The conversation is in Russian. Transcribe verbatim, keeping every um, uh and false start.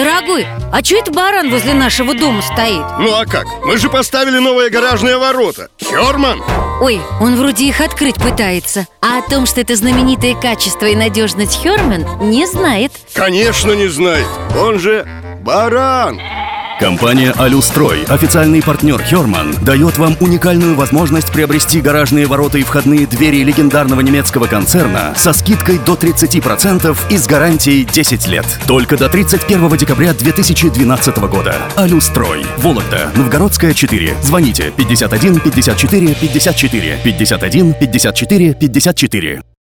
Дорогой, а чё это баран возле нашего дома стоит? Ну а как? Мы же поставили новые гаражные ворота. Хёрман! Ой, он вроде их открыть пытается. А о том, что это знаменитое качество и надежность Хёрман, не знает. Конечно не знает. Он же баран. Компания «Алюстрой», официальный партнер Хёрман, дает вам уникальную возможность приобрести гаражные ворота и входные двери легендарного немецкого концерна со скидкой до тридцати процентов и с гарантией десять лет. Только до тридцать первого декабря две тысячи двенадцатого года. «Алюстрой», Вологда, Новгородская, четыре. Звоните пятьдесят один пятьдесят четыре пятьдесят четыре, пятьдесят один пятьдесят четыре пятьдесят четыре.